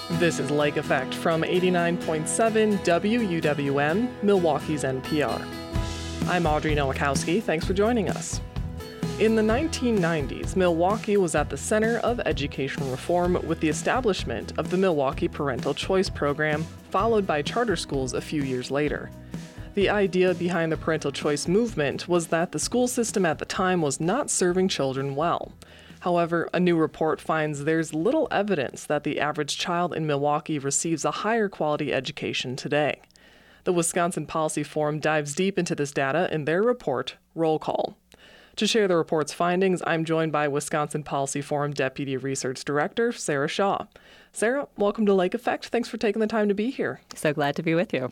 This is Lake Effect from 89.7 WUWM, Milwaukee's NPR. I'm Audrey Nowakowski. Thanks for joining us. In the 1990s, Milwaukee was at the center of education reform with the establishment of the Milwaukee Parental Choice Program, followed by charter schools a few years later. The idea behind the parental choice movement was that the school system at the time was not serving children well. However, a new report finds there's little evidence that the average child in Milwaukee receives a higher quality education today. The Wisconsin Policy Forum dives deep into this data in their report, Roll Call. To share the report's findings, I'm joined by Wisconsin Policy Forum Deputy Research Director, Sarah Shaw. Sarah, welcome to Lake Effect. Thanks for taking the time to be here. So glad to be with you.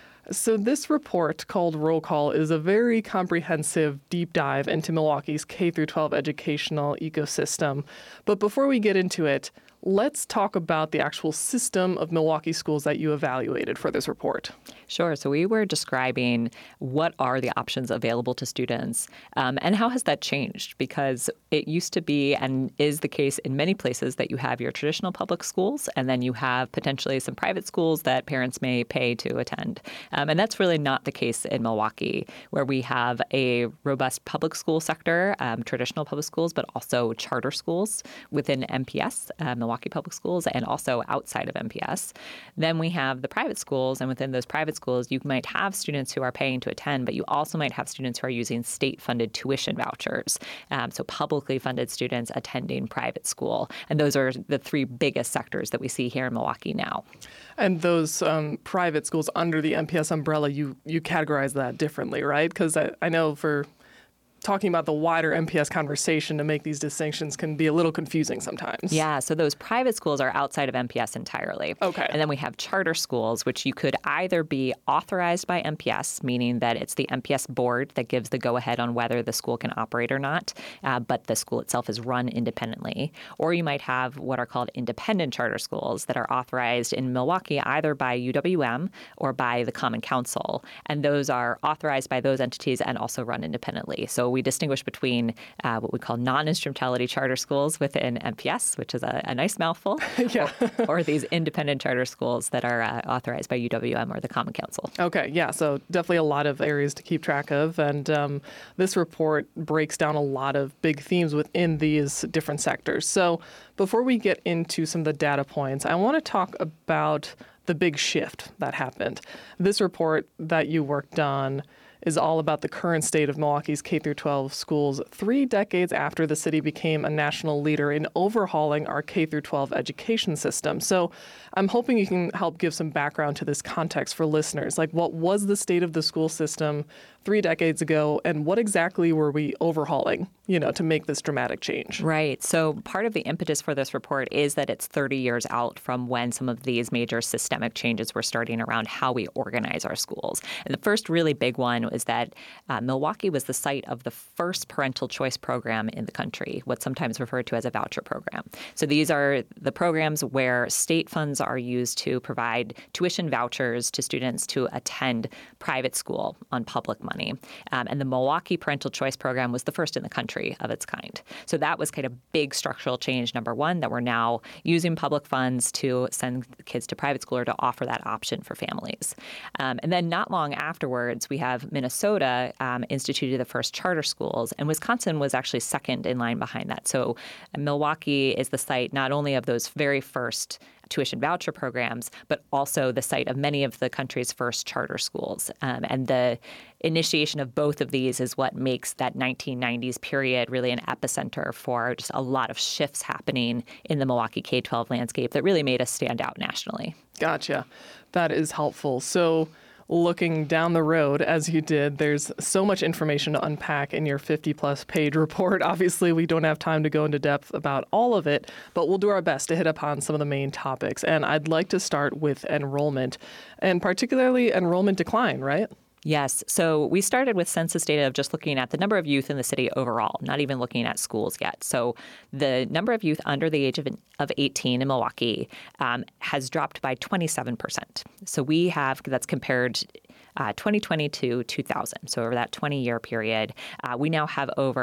So this report, called Roll Call, is a very comprehensive deep dive into Milwaukee's K-12 educational ecosystem. But before we get into it, let's talk about the actual system of Milwaukee schools that you evaluated for this report. Sure. So we were describing what are the options available to students and how has that changed? Because it used to be and is the case in many places that you have your traditional public schools and then you have potentially some private schools that parents may pay to attend. And that's really not the case in Milwaukee, where we have a robust public school sector, traditional public schools, but also charter schools within MPS, Milwaukee Public Schools, and also outside of MPS. Then we have the private schools, and within those private schools, you might have students who are paying to attend, but you also might have students who are using state-funded tuition vouchers, so publicly funded students attending private school. And those are the three biggest sectors that we see here in Milwaukee now. And those private schools under the MPS umbrella, you categorize that differently, right? Because I know for talking about the wider MPS conversation to make these distinctions can be a little confusing sometimes. Yeah, so those private schools are outside of MPS entirely. Okay. And then we have charter schools, which you could either be authorized by MPS, meaning that it's the MPS board that gives the go-ahead on whether the school can operate or not, but the school itself is run independently. Or you might have what are called independent charter schools that are authorized in Milwaukee either by UWM or by the Common Council. And those are authorized by those entities and also run independently. So we distinguish between what we call non-instrumentality charter schools within MPS, which is a nice mouthful, Yeah. or these independent charter schools that are authorized by UWM or the Common Council. Okay, yeah, so definitely a lot of areas to keep track of. And this report breaks down a lot of big themes within these different sectors. So before we get into some of the data points, I want to talk about the big shift that happened. This report that you worked on is all about the current state of Milwaukee's K-12 schools 3 decades after the city became a national leader in overhauling our K-12 education system. So I'm hoping you can help give some background to this context for listeners. Like, what was the state of the school system 3 decades ago, and what exactly were we overhauling, to make this dramatic change? Right. So part of the impetus for this report is that it's 30 years out from when some of these major systemic changes were starting around how we organize our schools. And the first really big one is that Milwaukee was the site of the first parental choice program in the country, what's sometimes referred to as a voucher program. So these are the programs where state funds are used to provide tuition vouchers to students to attend private school on public money. And the Milwaukee Parental Choice Program was the first in the country of its kind. So that was kind of big structural change, number one, that we're now using public funds to send kids to private school or to offer that option for families. And then not long afterwards, we have Minnesota instituted the first charter schools, and Wisconsin was actually second in line behind that. So Milwaukee is the site not only of those very first tuition voucher programs, but also the site of many of the country's first charter schools. And the initiation of both of these is what makes that 1990s period really an epicenter for just a lot of shifts happening in the Milwaukee K-12 landscape that really made us stand out nationally. Gotcha. That is helpful. So looking down the road, as you did, there's so much information to unpack in your 50-plus page report. Obviously, we don't have time to go into depth about all of it, but we'll do our best to hit upon some of the main topics. And I'd like to start with enrollment, and particularly enrollment decline, right? Yes. So we started with census data of just looking at the number of youth in the city overall, not even looking at schools yet. So the number of youth under the age of 18 in Milwaukee has dropped by 27%. So we have, that's compared 2020 to 2000. So over that 20-year period, we now have over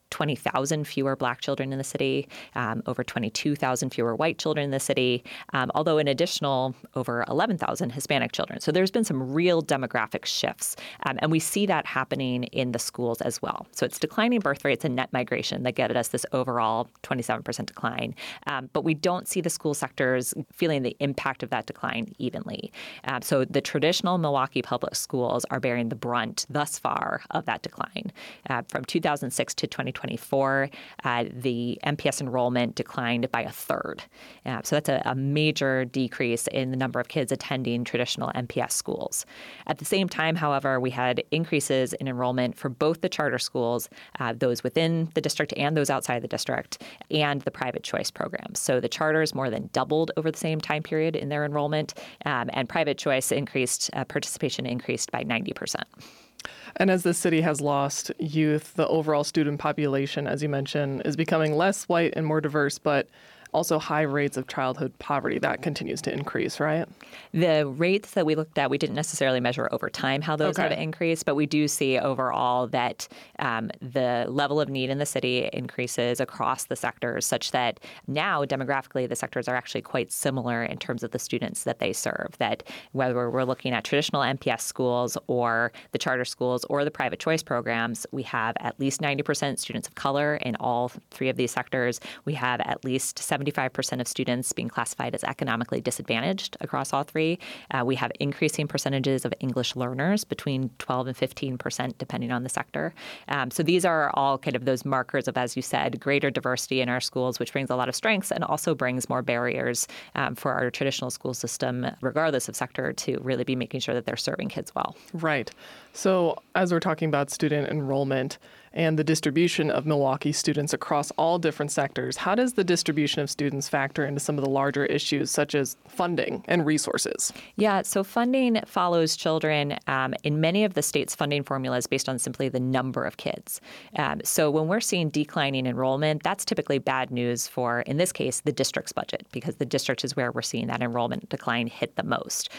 20,000 fewer Black children in the city, over 22,000 fewer white children in the city, although an additional over 11,000 Hispanic children. So there's been some real demographic shifts, and we see that happening in the schools as well. So it's declining birth rates and net migration that get us this overall 27% decline. But we don't see the school sectors feeling the impact of that decline evenly. So the traditional Milwaukee public schools are bearing the brunt thus far of that decline. From 2006 to 2024, the MPS enrollment declined by a third. So that's a major decrease in the number of kids attending traditional MPS schools. At the same time, however, we had increases in enrollment for both the charter schools, those within the district and those outside the district, and the private choice programs. So the charters more than doubled over the same time period in their enrollment, and private choice participation increased by 90%. And as the city has lost youth, the overall student population, as you mentioned, is becoming less white and more diverse, but also high rates of childhood poverty. That continues to increase, right? The rates that we looked at, we didn't necessarily measure over time how those have increased, but we do see overall that the level of need in the city increases across the sectors, such that now demographically the sectors are actually quite similar in terms of the students that they serve, that whether we're looking at traditional MPS schools or the charter schools or the private choice programs, we have at least 90% students of color in all three of these sectors. We have at least 75% of students being classified as economically disadvantaged across all three. We have increasing percentages of English learners, between 12 and 15%, depending on the sector. So these are all kind of those markers of, as you said, greater diversity in our schools, which brings a lot of strengths and also brings more barriers for our traditional school system, regardless of sector, to really be making sure that they're serving kids well. Right. So as we're talking about student enrollment and the distribution of Milwaukee students across all different sectors, how does the distribution of students factor into some of the larger issues such as funding and resources? Yeah, so funding follows children in many of the state's funding formulas based on simply the number of kids. So when we're seeing declining enrollment, that's typically bad news for, in this case, the district's budget, because the district is where we're seeing that enrollment decline hit the most.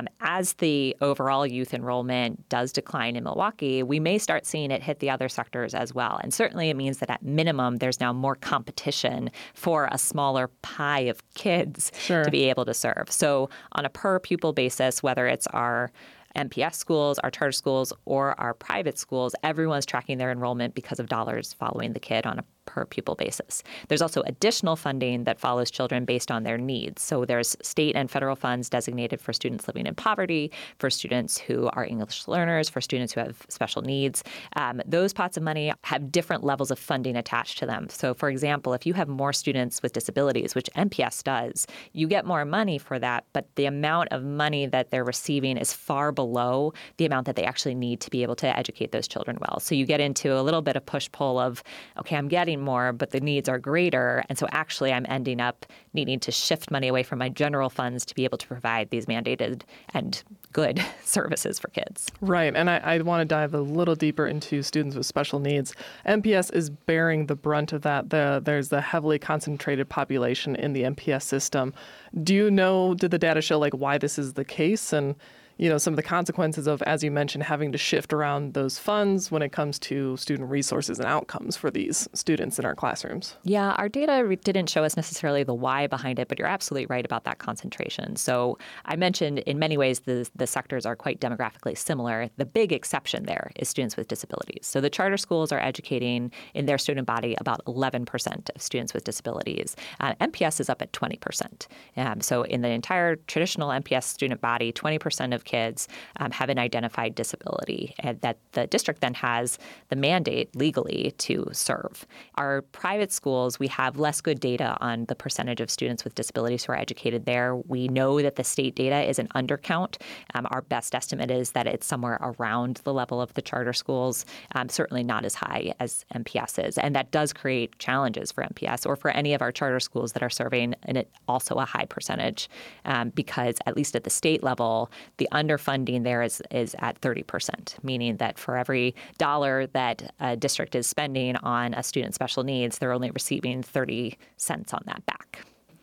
As the overall youth enrollment does decline in Milwaukee, we may start seeing it hit the other sectors as well. And certainly it means that at minimum, there's now more competition for a smaller pie of kids to be able to serve. So on a per pupil basis, whether it's our MPS schools, our charter schools, or our private schools, everyone's tracking their enrollment because of dollars following the kid on a per pupil basis. There's also additional funding that follows children based on their needs. So there's state and federal funds designated for students living in poverty, for students who are English learners, for students who have special needs. Those pots of money have different levels of funding attached to them. So for example, if you have more students with disabilities, which MPS does, you get more money for that, but the amount of money that they're receiving is far below the amount that they actually need to be able to educate those children well. So you get into a little bit of push-pull of, okay, I'm getting more, but the needs are greater. And so actually I'm ending up needing to shift money away from my general funds to be able to provide these mandated and good services for kids. Right. And I want to dive a little deeper into students with special needs. MPS is bearing the brunt of that. There's the heavily concentrated population in the MPS system. Did the data show why this is the case? And some of the consequences of, as you mentioned, having to shift around those funds when it comes to student resources and outcomes for these students in our classrooms. Yeah, our data didn't show us necessarily the why behind it, but you're absolutely right about that concentration. So I mentioned in many ways the sectors are quite demographically similar. The big exception there is students with disabilities. So the charter schools are educating in their student body about 11% of students with disabilities. MPS is up at 20%. So in the entire traditional MPS student body, 20% of kids have an identified disability that the district then has the mandate legally to serve. Our private schools, we have less good data on the percentage of students with disabilities who are educated there. We know that the state data is an undercount. Our best estimate is that it's somewhere around the level of the charter schools, certainly not as high as MPS is. And that does create challenges for MPS or for any of our charter schools that are serving also a high percentage because at least at the state level, the underfunding there is at 30%, meaning that for every dollar that a district is spending on a student's special needs, they're only receiving 30 cents on that back.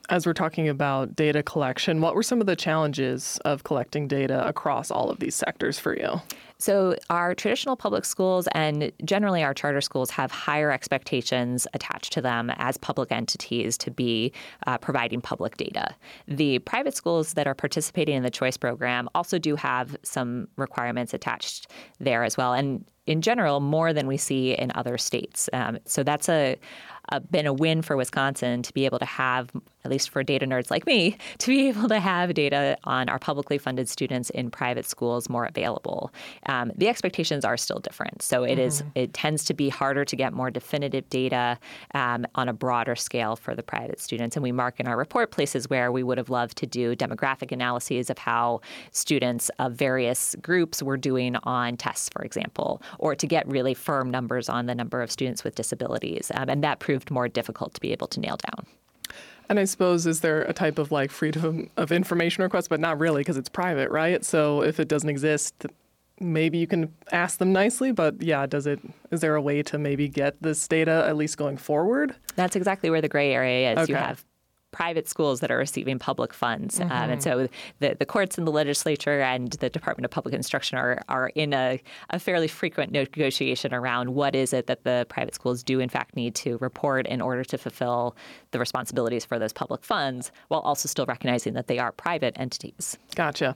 As we're talking about data collection, what were some of the challenges of collecting data across all of these sectors for you? So our traditional public schools and generally our charter schools have higher expectations attached to them as public entities to be providing public data. The private schools that are participating in the Choice program also do have some requirements attached there as well, and in general, more than we see in other states. So that's been a win for Wisconsin to be able to have, at least for data nerds like me, to be able to have data on our publicly funded students in private schools more available. The expectations are still different. So it tends to be harder to get more definitive data on a broader scale for the private students. And we mark in our report places where we would have loved to do demographic analyses of how students of various groups were doing on tests, for example, or to get really firm numbers on the number of students with disabilities. And that proved more difficult to be able to nail down. And I suppose, is there a type of like freedom of information request, but not really because it's private, right? So if it doesn't exist, maybe you can ask them nicely, but yeah, is there a way to maybe get this data at least going forward? That's exactly where the gray area is. Okay. You have private schools that are receiving public funds. And so the courts and the legislature and the Department of Public Instruction are in a fairly frequent negotiation around what is it that the private schools do in fact need to report in order to fulfill the responsibilities for those public funds, while also still recognizing that they are private entities. Gotcha.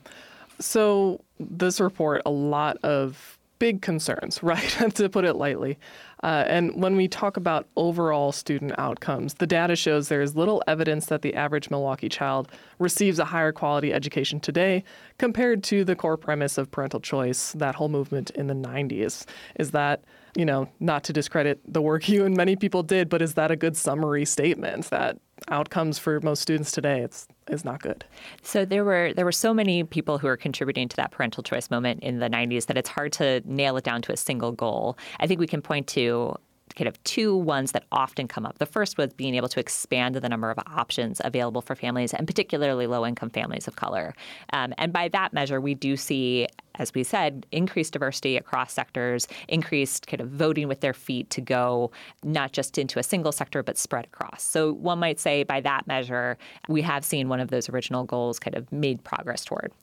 So this report, a lot of big concerns, right, to put it lightly. And when we talk about overall student outcomes, the data shows there is little evidence that the average Milwaukee child receives a higher quality education today compared to the core premise of parental choice, that whole movement in the 90s. Is that, not to discredit the work you and many people did, but is that a good summary statement that outcomes for most students today is not good? So there were so many people who are contributing to that parental choice moment in the 90s that it's hard to nail it down to a single goal. I think we can point to kind of two ones that often come up. The first was being able to expand the number of options available for families, and particularly low-income families of color. And by that measure, we do see, as we said, increased diversity across sectors, increased kind of voting with their feet to go not just into a single sector, but spread across. So one might say by that measure, we have seen one of those original goals kind of made progress toward.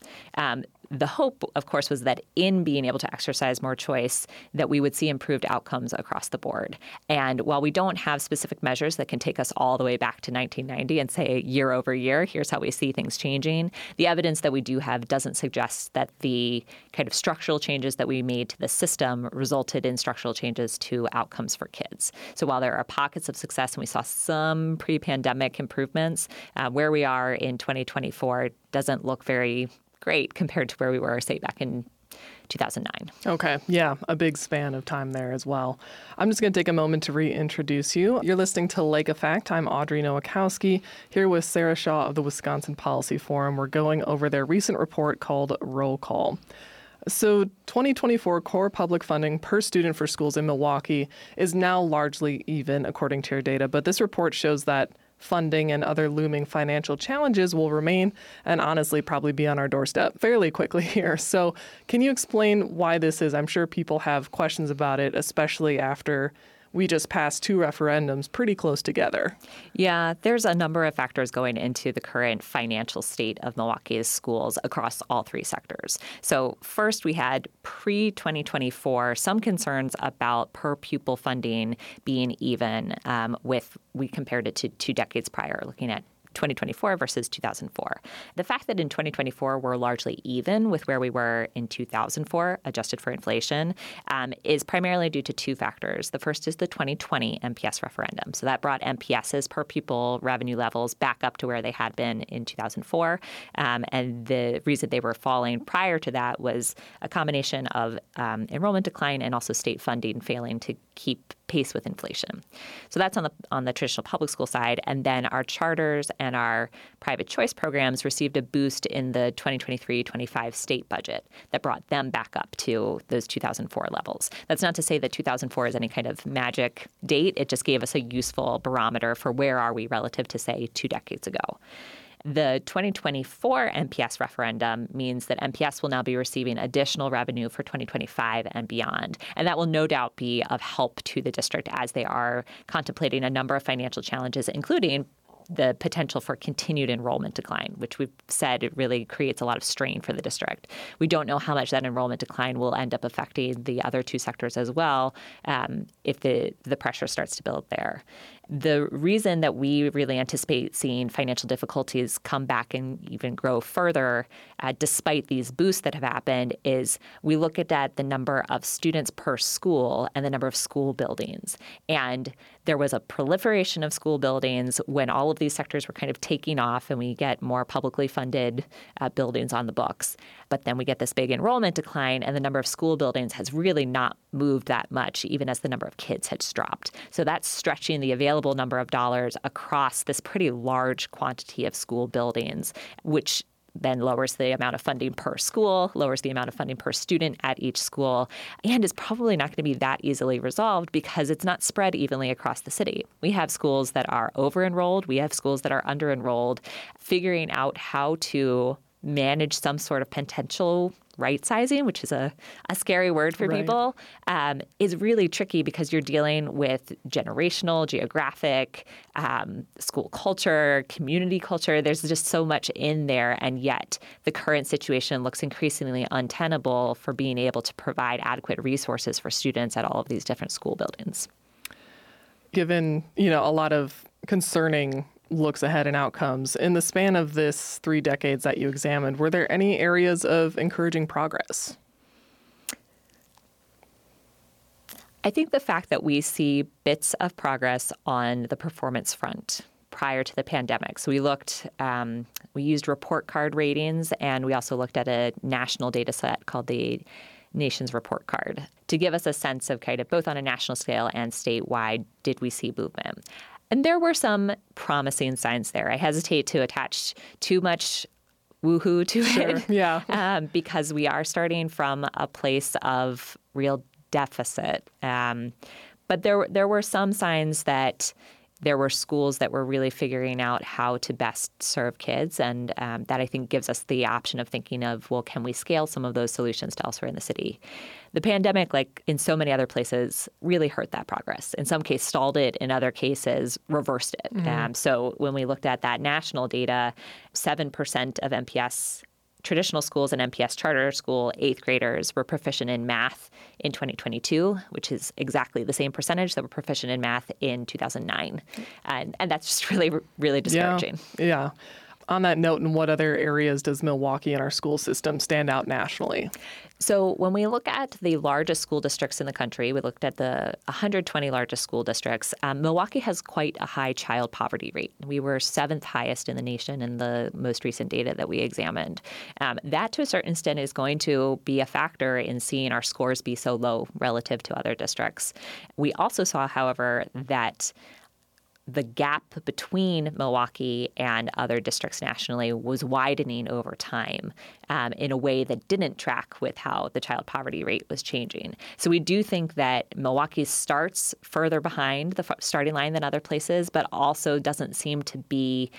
The hope, of course, was that in being able to exercise more choice, that we would see improved outcomes across the board. And while we don't have specific measures that can take us all the way back to 1990 and say year over year, here's how we see things changing, the evidence that we do have doesn't suggest that the kind of structural changes that we made to the system resulted in structural changes to outcomes for kids. So while there are pockets of success and we saw some pre-pandemic improvements, where we are in 2024 doesn't look very great compared to where we were, say, back in 2009. Okay. Yeah, a big span of time there as well. I'm just going to take a moment to reintroduce you. You're listening to Lake Effect. I'm Audrey Nowakowski, here with Sarah Shaw of the Wisconsin Policy Forum. We're going over their recent report called Roll Call. So 2024 core public funding per student for schools in Milwaukee is now largely even, according to your data. But this report shows that funding and other looming financial challenges will remain and honestly probably be on our doorstep fairly quickly here. So can you explain why this is? I'm sure people have questions about it, especially after we just passed two referendums pretty close together. Yeah, there's a number of factors going into the current financial state of Milwaukee's schools across all three sectors. So first, we had pre-2024 some concerns about per pupil funding being even we compared it to 2 decades prior, looking at 2024 versus 2004. The fact that in 2024 we're largely even with where we were in 2004, adjusted for inflation, is primarily due to two factors. The first is the 2020 MPS referendum. So that brought MPS's per pupil revenue levels back up to where they had been in 2004. And the reason they were falling prior to that was a combination of enrollment decline and also state funding failing to keep pace with inflation. So that's on the traditional public school side. And then our charters and our private choice programs received a boost in the 2023-25 state budget that brought them back up to those 2004 levels. That's not to say that 2004 is any kind of magic date. It just gave us a useful barometer for where are we relative to, say, 2 decades ago. The 2024 MPS referendum means that MPS will now be receiving additional revenue for 2025 and beyond. And that will no doubt be of help to the district as they are contemplating a number of financial challenges, including the potential for continued enrollment decline, which we've said it really creates a lot of strain for the district. We don't know how much that enrollment decline will end up affecting the other two sectors as well if the pressure starts to build there. The reason that we really anticipate seeing financial difficulties come back and even grow further, despite these boosts that have happened, is we look at the number of students per school and the number of school buildings. And there was a proliferation of school buildings when all of these sectors were kind of taking off and we get more publicly funded buildings on the books. But then we get this big enrollment decline and the number of school buildings has really not moved that much, even as the number of kids has dropped. So that's stretching the available number of dollars across this pretty large quantity of school buildings, which then lowers the amount of funding per school, lowers the amount of funding per student at each school, and is probably not going to be that easily resolved because it's not spread evenly across the city. We have schools that are over-enrolled. We have schools that are under-enrolled. Figuring out how to manage some sort of potential right-sizing, which is a scary word for people, is really tricky because you're dealing with generational, geographic, school culture, community culture. There's just so much in there, and yet the current situation looks increasingly untenable for being able to provide adequate resources for students at all of these different school buildings. Given, a lot of concerning looks ahead and outcomes, in the span of this 3 decades that you examined, were there any areas of encouraging progress? I think the fact that we see bits of progress on the performance front prior to the pandemic. So we used report card ratings, and we also looked at a national data set called the Nations Report Card to give us a sense of kind of both on a national scale and statewide, did we see movement? And there were some promising signs there. I hesitate to attach too much woohoo to it, because we are starting from a place of real deficit. But there were some signs that there were schools that were really figuring out how to best serve kids, and that I think gives us the option of thinking of, well, can we scale some of those solutions to elsewhere in the city? The pandemic, like in so many other places, really hurt that progress. In some cases, stalled it. In other cases, reversed it. Mm-hmm. So when we looked at that national data, 7% of MPS traditional schools and MPS charter school 8th graders were proficient in math in 2022, which is exactly the same percentage that were proficient in math in 2009. And that's just really, really discouraging. Yeah. On that note, in what other areas does Milwaukee and our school system stand out nationally? So when we look at the largest school districts in the country, we looked at the 120 largest school districts. Milwaukee has quite a high child poverty rate. We were 7th highest in the nation in the most recent data that we examined. That, to a certain extent, is going to be a factor in seeing our scores be so low relative to other districts. We also saw, however, that the gap between Milwaukee and other districts nationally was widening over time in a way that didn't track with how the child poverty rate was changing. So we do think that Milwaukee starts further behind the starting line than other places, but also doesn't seem to be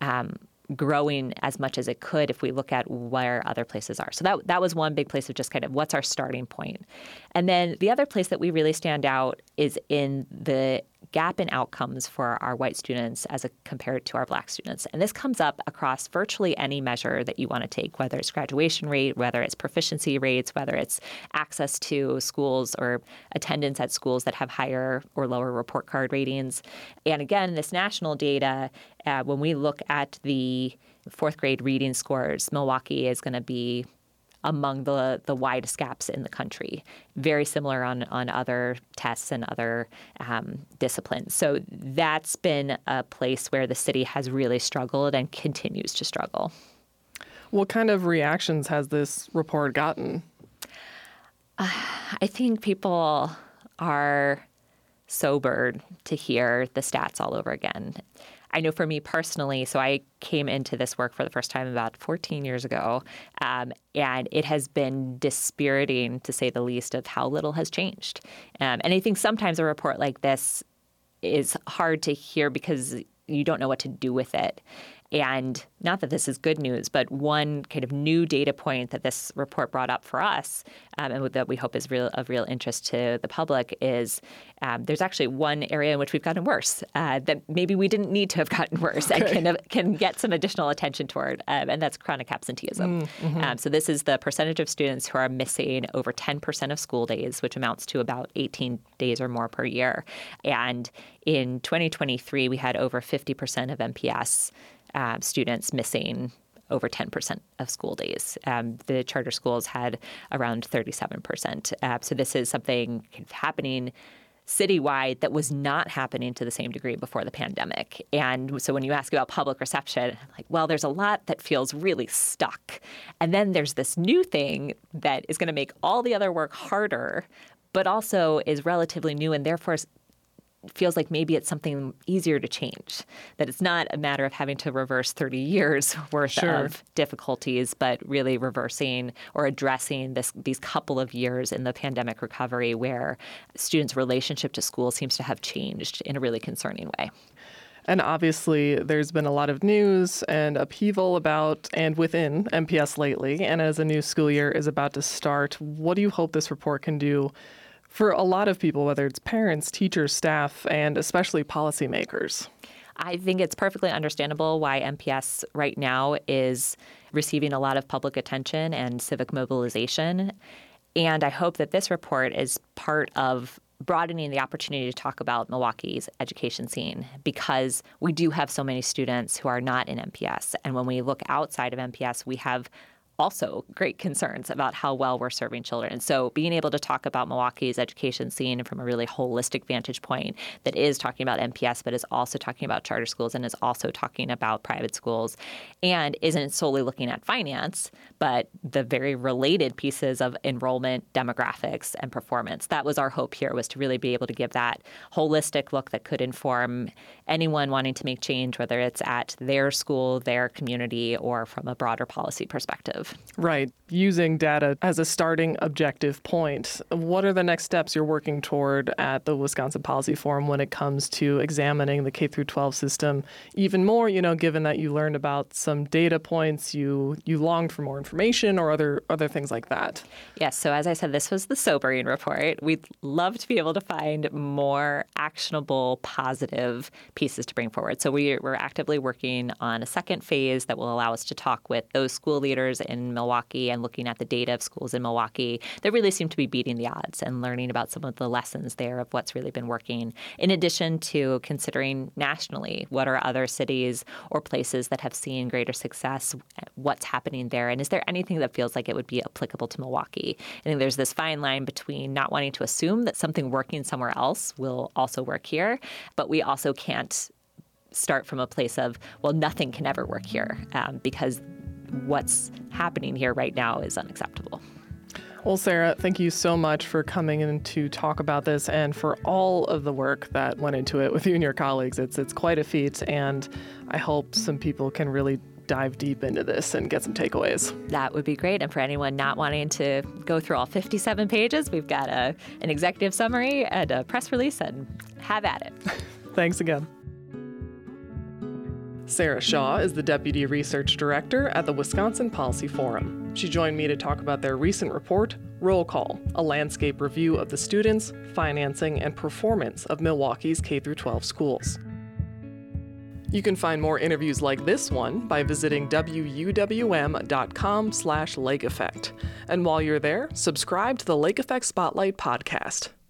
growing as much as it could if we look at where other places are. So that was one big place of just kind of what's our starting point. And then the other place that we really stand out is in the gap in outcomes for our white students as compared to our black students. And this comes up across virtually any measure that you want to take, whether it's graduation rate, whether it's proficiency rates, whether it's access to schools or attendance at schools that have higher or lower report card ratings. And again, this national data, when we look at the 4th grade reading scores, Milwaukee is going to be among the widest gaps in the country. Very similar on other tests and other disciplines. So that's been a place where the city has really struggled and continues to struggle. What kind of reactions has this report gotten? I think people are sobered to hear the stats all over again. I know for me personally, so I came into this work for the first time about 14 years ago, and it has been dispiriting, to say the least, of how little has changed. And I think sometimes a report like this is hard to hear because you don't know what to do with it. And not that this is good news, but one kind of new data point that this report brought up for us, and that we hope is of real interest to the public, is there's actually one area in which we've gotten worse that maybe we didn't need to have gotten worse and can get some additional attention toward, and that's chronic absenteeism. So this is the percentage of students who are missing over 10% of school days, which amounts to about 18 days or more per year. And in 2023, we had over 50% of MPS students missing over 10% of school days. The charter schools had around 37%. So this is something kind of happening citywide that was not happening to the same degree before the pandemic. And so when you ask about public reception, I'm like, well, there's a lot that feels really stuck. And then there's this new thing that is going to make all the other work harder, but also is relatively new and therefore feels like maybe it's something easier to change, that it's not a matter of having to reverse 30 years worth of difficulties, but really reversing or addressing these couple of years in the pandemic recovery where students' relationship to school seems to have changed in a really concerning way. And obviously, there's been a lot of news and upheaval about and within MPS lately. And as a new school year is about to start, what do you hope this report can do for a lot of people, whether it's parents, teachers, staff, and especially policymakers? I think it's perfectly understandable why MPS right now is receiving a lot of public attention and civic mobilization. And I hope that this report is part of broadening the opportunity to talk about Milwaukee's education scene, because we do have so many students who are not in MPS. And when we look outside of MPS, we have also great concerns about how well we're serving children. So being able to talk about Milwaukee's education scene from a really holistic vantage point that is talking about MPS, but is also talking about charter schools and is also talking about private schools and isn't solely looking at finance, but the very related pieces of enrollment, demographics, and performance. That was our hope here, was to really be able to give that holistic look that could inform anyone wanting to make change, whether it's at their school, their community, or from a broader policy perspective. Right. Using data as a starting objective point. What are the next steps you're working toward at the Wisconsin Policy Forum when it comes to examining the K-12 system even more, given that you learned about some data points, you longed for more information or other things like that? Yes. So as I said, this was the sobering report. We'd love to be able to find more actionable, positive pieces to bring forward. So we're actively working on a second phase that will allow us to talk with those school leaders in Milwaukee and looking at the data of schools in Milwaukee that really seem to be beating the odds and learning about some of the lessons there of what's really been working, in addition to considering nationally what are other cities or places that have seen greater success, what's happening there, and is there anything that feels like it would be applicable to Milwaukee. I think there's this fine line between not wanting to assume that something working somewhere else will also work here, but we also can't start from a place of, well, nothing can ever work here, because what's happening here right now is unacceptable. Well, Sarah, thank you so much for coming in to talk about this and for all of the work that went into it with you and your colleagues. It's quite a feat, and I hope some people can really dive deep into this and get some takeaways. That would be great. And for anyone not wanting to go through all 57 pages, we've got an executive summary and a press release, and have at it. Thanks again. Sarah Shaw is the Deputy Research Director at the Wisconsin Policy Forum. She joined me to talk about their recent report, Roll Call, a landscape review of the students, financing, and performance of Milwaukee's K-12 schools. You can find more interviews like this one by visiting wuwm.com/Lake Effect. And while you're there, subscribe to the Lake Effect Spotlight podcast.